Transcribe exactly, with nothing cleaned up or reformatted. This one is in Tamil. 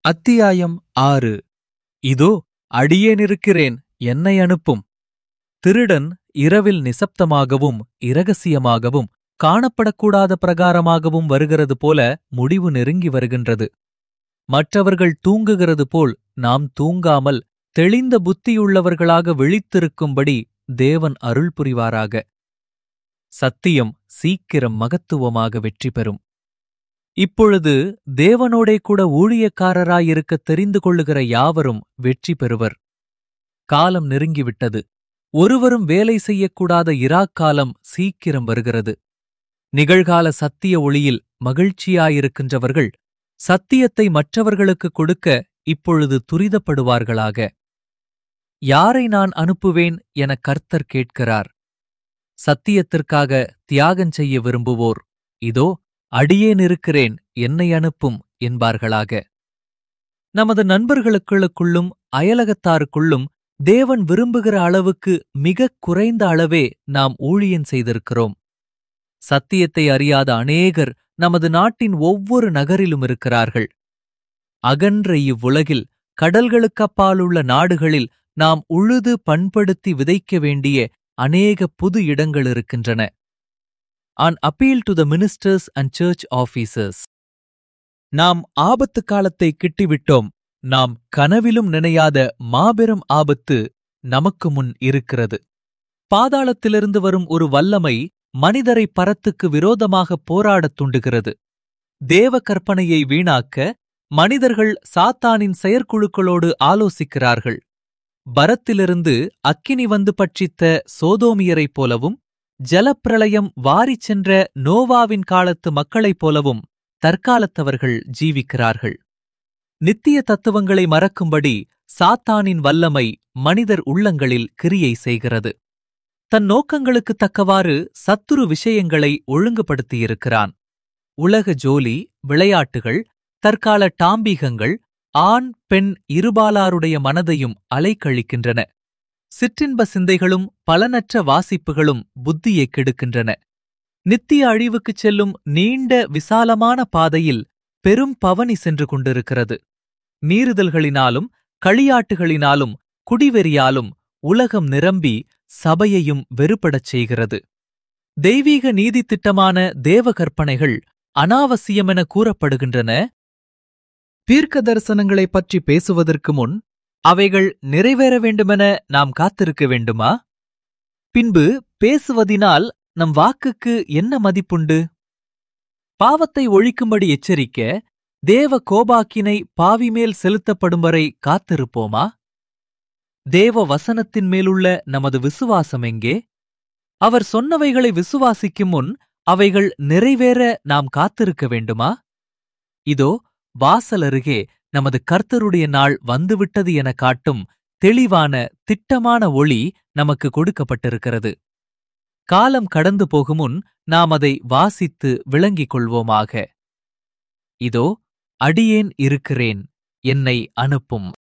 அத்தியாயம் ஆறு. இதோ அடியேனிருக்கிறேன், என்னை அனுப்பும். திருடன் இரவில் நிசப்தமாகவும் இரகசியமாகவும் காணப்படக்கூடாத பிரகாரமாகவும் வருகிறது போல முடிவு நெருங்கி வருகின்றது. மற்றவர்கள் தூங்குகிறது போல் நாம் தூங்காமல் தெளிந்த புத்தியுள்ளவர்களாக விழித்திருக்கும்படி தேவன் அருள் புரிவாராக. சத்தியம் சீக்கிரம் மகத்துவமாக வெற்றி பெறும். இப்பொழுது தேவனோடே கூட ஊழியக்காரராயிருக்க தெரிந்து கொள்ளுகிற யாவரும் வெற்றி பெறுவர். காலம் நெருங்கிவிட்டது. ஒருவரும் வேலை செய்யக்கூடாத இராக்காலம் சீக்கிரம் வருகிறது. நிகழ்கால சத்திய ஒளியில் மகிழ்ச்சியாயிருக்கின்றவர்கள் சத்தியத்தை மற்றவர்களுக்கு கொடுக்க இப்பொழுது துரிதப்படுவார்களாக. யாரை நான் அனுப்புவேன் என கர்த்தர் கேட்கிறார். சத்தியத்திற்காக தியாகம் செய்ய விரும்புவோர், இதோ அடியேனிருக்கிறேன், என்னை அனுப்பும் என்பார்களாக. நமது நண்பர்களுக்குள்ளும் அயலகத்தாருக்குள்ளும் தேவன் விரும்புகிற அளவுக்கு மிகக் குறைந்த அளவே நாம் ஊழியம் செய்திருக்கிறோம். சத்தியத்தை அறியாத அநேகர் நமது நாட்டின் ஒவ்வொரு நகரிலும் இருக்கிறார்கள். அகன்ற இவ்வுலகில் கடல்களுக்கப்பாலுள்ள நாடுகளில் நாம் உழுது பண்படுத்தி விதைக்க வேண்டிய அநேக புது இடங்கள் இருக்கின்றன. An appeal to the ministers and church officers. நாம் ஆபத்து காலத்தை கிட்டிவிட்டோம். நாம் கனவிலும் நினையாத மாபெரும் ஆபத்து நமக்கு முன் இருக்கிறது. பாதாளத்திலிருந்து வரும் ஒரு வல்லமை மனிதரை பரத்துக்கு விரோதமாக போராடத் துண்டுகிறது. தேவ கற்பனையை வீணாக்க மனிதர்கள் சாத்தானின் செயற்குழுக்களோடு ஆலோசிக்கிறார்கள். பரத்திலிருந்து அக்கினி வந்து பட்சித்த சோதோமியரைப் போலவும் ஜலப்பிரளயம் வாரிச் சென்ற நோவாவின் காலத்து மக்களைப் போலவும் தற்காலத்தவர்கள் ஜீவிக்கிறார்கள். நித்திய தத்துவங்களை மறக்கும்படி சாத்தானின் வல்லமை மனிதர் உள்ளங்களில் கிரியை செய்கிறது. தன் நோக்கங்களுக்குத் தக்கவாறு சத்துரு விஷயங்களை ஒழுங்குபடுத்தியிருக்கிறான். உலக ஜோலி, விளையாட்டுகள், தற்கால டாம்பீகங்கள் ஆண் பெண் இருபாலாருடைய மனதையும் அலைக்கழிக்கின்றன. சிற்றின்ப சிந்தைகளும் பலனற்ற வாசிப்புகளும் புத்தியைக் கெடுக்கின்றன. நித்திய அழிவுக்குச் செல்லும் நீண்ட விசாலமான பாதையில் பெரும் பவனி சென்று கொண்டிருக்கிறது. மீறுதல்களினாலும் களியாட்டுகளினாலும் குடிவெறியாலும் உலகம் நிரம்பி சபையையும் வெறுப்படச் செய்கிறது. தெய்வீக நீதி திட்டமான தேவ கற்பனைகள் அனாவசியமென கூறப்படுகின்றன. தீர்க்க தரிசனங்களைப் பற்றி பேசுவதற்கு முன் அவைகள் நிறைவேற வேண்டுமென நாம் காத்திருக்க வேண்டுமா? பின்பு பேசுவதினால் நம் வாக்குக்கு என்ன மதிப்புண்டு? பாவத்தை ஒழிக்கும்படி எச்சரிக்க தேவ கோபாக்கினை பாவிமேல் செலுத்தப்படும் வரை காத்திருப்போமா? தேவ வசனத்தின் மேலுள்ள நமது விசுவாசம் எங்கே? அவர் சொன்னவைகளை விசுவாசிக்கும் முன் அவைகள் நிறைவேற நாம் காத்திருக்க வேண்டுமா? இதோ வாசல் அருகே நமது கர்த்தருடைய நாள் வந்துவிட்டது என காட்டும் தெளிவான திட்டமான ஒளி நமக்கு கொடுக்கப்பட்டிருக்கிறது. காலம் கடந்து போகுமுன் நாம் அதை வாசித்து விளங்கிக் கொள்வோமாக. இதோ அடியேன் இருக்கிறேன், என்னை அனுப்பும்.